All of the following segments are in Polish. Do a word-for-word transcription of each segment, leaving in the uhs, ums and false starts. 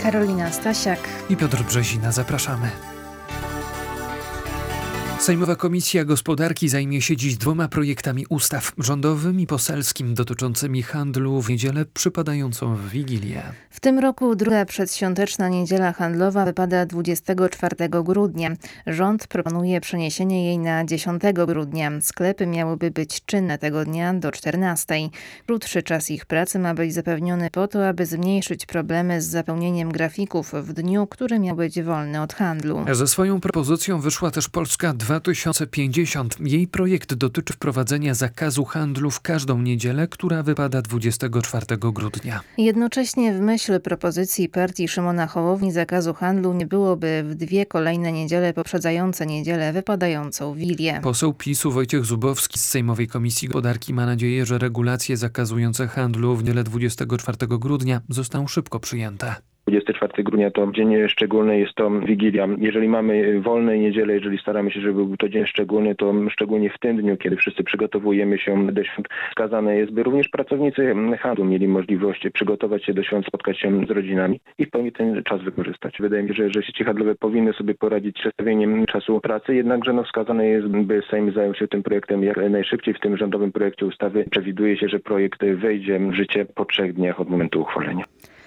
Karolina Stasiak i Piotr Brzezina. Zapraszamy. Sejmowa Komisja Gospodarki zajmie się dziś dwoma projektami ustaw, rządowym i poselskim, dotyczącymi handlu w niedzielę przypadającą w Wigilię. W tym roku druga przedświąteczna niedziela handlowa wypada dwudziestego czwartego grudnia. Rząd proponuje przeniesienie jej na dziesiątego grudnia. Sklepy miałyby być czynne tego dnia do czternastej. Krótszy czas ich pracy ma być zapewniony po to, aby zmniejszyć problemy z zapełnieniem grafików w dniu, który miał być wolny od handlu. Ze swoją propozycją wyszła też Polska dwa tysiące pięćdziesiąt. Jej projekt dotyczy wprowadzenia zakazu handlu w każdą niedzielę, która wypada dwudziestego czwartego grudnia. Jednocześnie w myśl propozycji partii Szymona Hołowni zakazu handlu nie byłoby w dwie kolejne niedziele poprzedzające niedzielę wypadającą w Wigilię. Poseł PiSu Wojciech Zubowski z Sejmowej Komisji Gospodarki ma nadzieję, że regulacje zakazujące handlu w niedzielę dwudziestego czwartego grudnia zostaną szybko przyjęte. dwudziestego czwartego grudnia to dzień szczególny, jest to Wigilia. Jeżeli mamy wolne niedzielę, jeżeli staramy się, żeby był to dzień szczególny, to szczególnie w tym dniu, kiedy wszyscy przygotowujemy się do świąt, wskazane jest, by również pracownicy handlu mieli możliwość przygotować się do świąt, spotkać się z rodzinami i w pełni ten czas wykorzystać. Wydaje mi się, że, że sieci handlowe powinny sobie poradzić z przestawieniem czasu pracy, jednakże no, wskazane jest, by Sejm zajął się tym projektem jak najszybciej. W tym rządowym projekcie ustawy przewiduje się, że projekt wejdzie w życie po trzech dniach od momentu uchwalenia.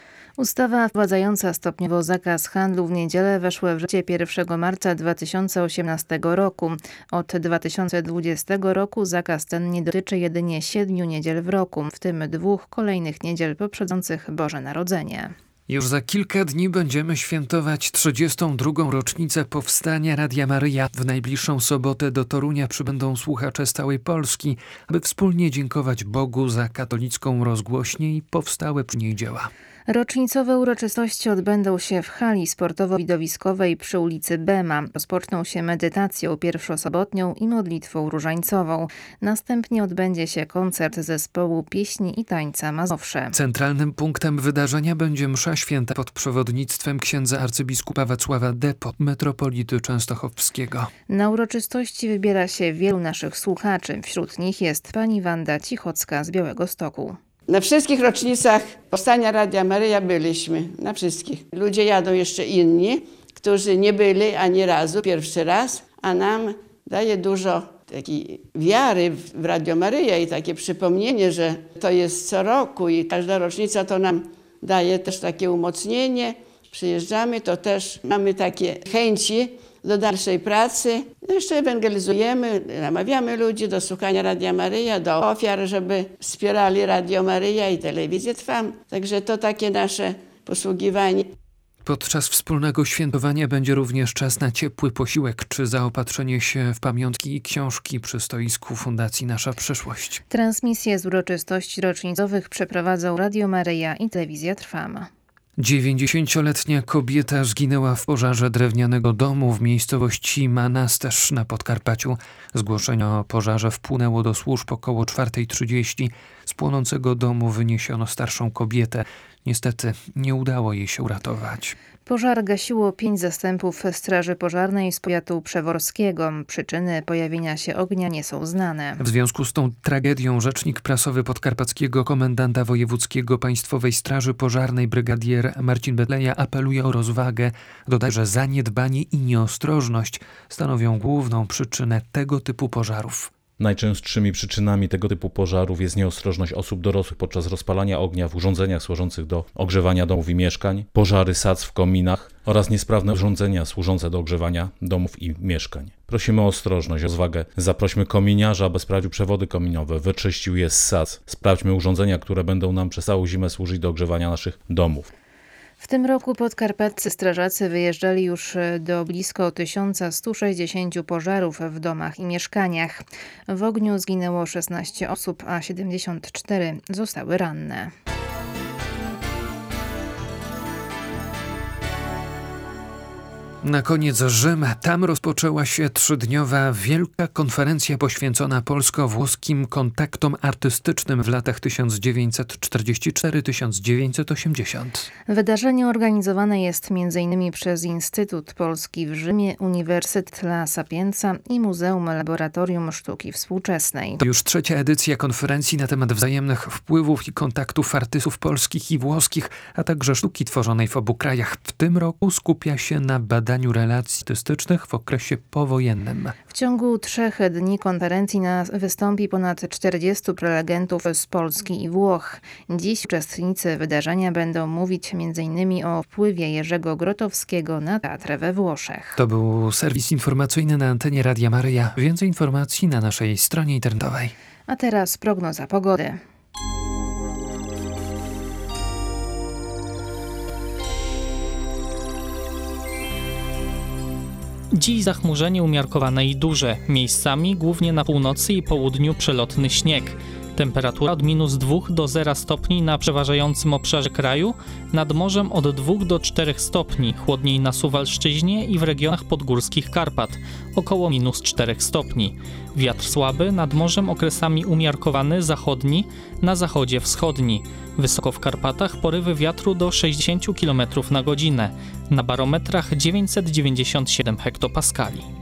Ustawa wprowadzająca stopniowo zakaz handlu w niedzielę weszła w życie pierwszego marca dwa tysiące osiemnastego roku. Od dwa tysiące dwudziestego roku zakaz ten nie dotyczy jedynie siedmiu niedziel w roku, w tym dwóch kolejnych niedziel poprzedzających Boże Narodzenie. Już za kilka dni będziemy świętować trzydziestą drugą rocznicę powstania Radia Maryja. W najbliższą sobotę do Torunia przybędą słuchacze z całej Polski, aby wspólnie dziękować Bogu za katolicką rozgłośnię i powstałe przy niej dzieła. Rocznicowe uroczystości odbędą się w hali sportowo-widowiskowej przy ulicy Bema. Rozpoczną się medytacją pierwszosobotnią i modlitwą różańcową. Następnie odbędzie się koncert zespołu pieśni i tańca Mazowsze. Centralnym punktem wydarzenia będzie msza święta pod przewodnictwem księdza arcybiskupa Wacława Depo, metropolity częstochowskiego. Na uroczystości wybiera się wielu naszych słuchaczy. Wśród nich jest pani Wanda Cichocka z Białegostoku. Na wszystkich rocznicach powstania Radia Maryja byliśmy, na wszystkich. Ludzie jadą jeszcze inni, którzy nie byli ani razu, pierwszy raz, a nam daje dużo takiej wiary w Radio Maryja i takie przypomnienie, że to jest co roku i każda rocznica to nam daje też takie umocnienie. Przyjeżdżamy, to też mamy takie chęci do dalszej pracy. Jeszcze ewangelizujemy, namawiamy ludzi do słuchania Radia Maryja, do ofiar, żeby wspierali Radio Maryja i Telewizję Trwam. Także to takie nasze posługiwanie. Podczas wspólnego świętowania będzie również czas na ciepły posiłek czy zaopatrzenie się w pamiątki i książki przy stoisku Fundacji Nasza Przyszłość. Transmisje z uroczystości rocznicowych przeprowadzą Radio Maryja i Telewizja Trwam. dziewięćdziesięcioletnia kobieta zginęła w pożarze drewnianego domu w miejscowości Manasterz na Podkarpaciu. Zgłoszenie o pożarze wpłynęło do służb około czwartej trzydzieści. Z płonącego domu wyniesiono starszą kobietę. Niestety nie udało jej się uratować. Pożar gasiło pięć zastępów Straży Pożarnej z powiatu przeworskiego. Przyczyny pojawienia się ognia nie są znane. W związku z tą tragedią rzecznik prasowy podkarpackiego komendanta wojewódzkiego Państwowej Straży Pożarnej brygadier Marcin Betleja apeluje o rozwagę. Dodaje, że zaniedbanie i nieostrożność stanowią główną przyczynę tego typu pożarów. Najczęstszymi przyczynami tego typu pożarów jest nieostrożność osób dorosłych podczas rozpalania ognia w urządzeniach służących do ogrzewania domów i mieszkań, pożary sadz w kominach oraz niesprawne urządzenia służące do ogrzewania domów i mieszkań. Prosimy o ostrożność, o rozwagę. Zaprośmy kominiarza, aby sprawdził przewody kominowe, wyczyścił je z sadz. Sprawdźmy urządzenia, które będą nam przez całą zimę służyć do ogrzewania naszych domów. W tym roku podkarpaccy strażacy wyjeżdżali już do blisko tysiąc sto sześćdziesiąt pożarów w domach i mieszkaniach. W ogniu zginęło szesnaście osób, a siedemdziesiąt cztery zostały ranne. Na koniec Rzym. Tam rozpoczęła się trzydniowa wielka konferencja poświęcona polsko-włoskim kontaktom artystycznym w latach tysiąc dziewięćset czterdziesty czwarty do tysiąc dziewięćset osiemdziesiątego. Wydarzenie organizowane jest między innymi przez Instytut Polski w Rzymie, Uniwersytet La Sapienza i Muzeum Laboratorium Sztuki Współczesnej. To już trzecia edycja konferencji na temat wzajemnych wpływów i kontaktów artystów polskich i włoskich, a także sztuki tworzonej w obu krajach. W tym roku skupia się na badaniu relacji artystycznych w okresie powojennym. W ciągu trzech dni konferencji na wystąpi ponad czterdziestu prelegentów z Polski i Włoch. Dziś uczestnicy wydarzenia będą mówić między innymi o wpływie Jerzego Grotowskiego na teatr we Włoszech. To był serwis informacyjny na antenie Radia Maryja. Więcej informacji na naszej stronie internetowej. A teraz prognoza pogody. Dziś zachmurzenie umiarkowane i duże. Miejscami, głównie na północy i południu, przelotny śnieg. Temperatura od minus dwóch do zera stopni na przeważającym obszarze kraju, nad morzem od dwóch do czterech stopni, chłodniej na Suwalszczyźnie i w regionach podgórskich Karpat, około minus czterech stopni. Wiatr słaby, nad morzem okresami umiarkowany, zachodni, na zachodzie wschodni. Wysoko w Karpatach porywy wiatru do sześćdziesiąt kilometrów na godzinę, na barometrach dziewięćset dziewięćdziesiąt siedem hektopaskali.